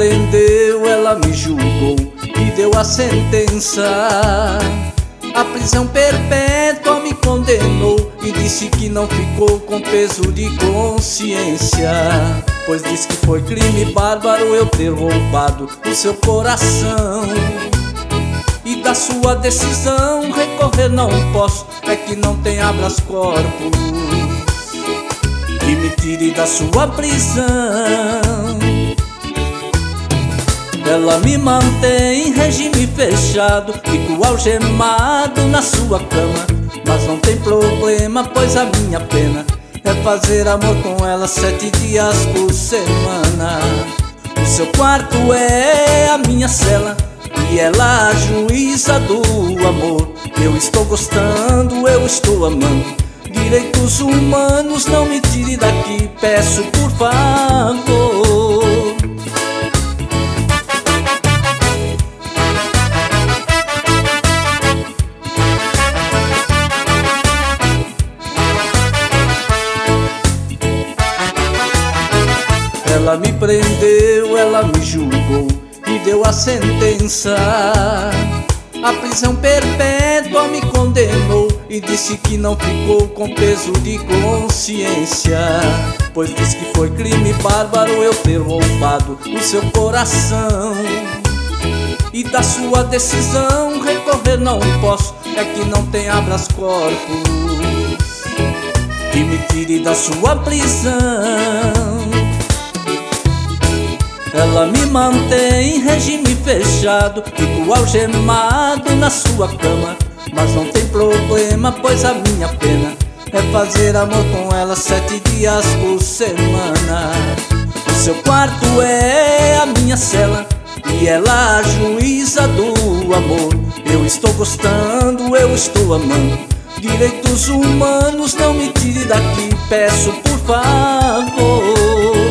prendeu, ela me julgou e deu a sentença. A prisão perpétua me condenou e disse que não ficou com peso de consciência, pois disse que foi crime bárbaro eu ter roubado o seu coração. E da sua decisão recorrer não posso, é que não tem habeas corpus que me tire da sua prisão. Ela me mantém em regime fechado, fico algemado na sua cama, mas não tem problema, pois a minha pena é fazer amor com ela 7 dias por semana. O seu quarto é a minha cela e ela a juíza do amor. Eu estou gostando, eu estou amando. Direitos humanos, não me tire daqui, peço por favor. Ela me prendeu, ela me julgou e deu a sentença. A prisão perpétua me condenou e disse que não ficou com peso de consciência, pois disse que foi crime bárbaro eu ter roubado o seu coração. E da sua decisão recorrer não posso, é que não tem habeas corpus que me tire da sua prisão. Ela me mantém em regime fechado, fico algemado na sua cama, mas não tem problema, pois a minha pena é fazer amor com ela 7 dias por semana. O seu quarto é a minha cela e ela a juíza do amor. Eu estou gostando, eu estou amando. Direitos humanos, não me tire daqui, peço por favor.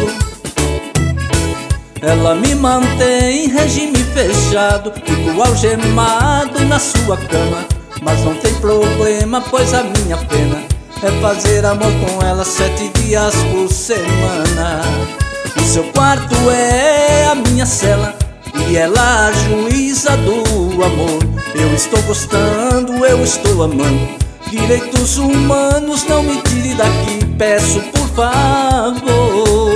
Ela me mantém em regime fechado, fico algemado na sua cama, mas não tem problema, pois a minha pena é fazer amor com ela 7 dias por semana. O seu quarto é a minha cela e ela a juíza do amor. Eu estou gostando, eu estou amando. Direitos humanos, não me tire daqui, peço por favor.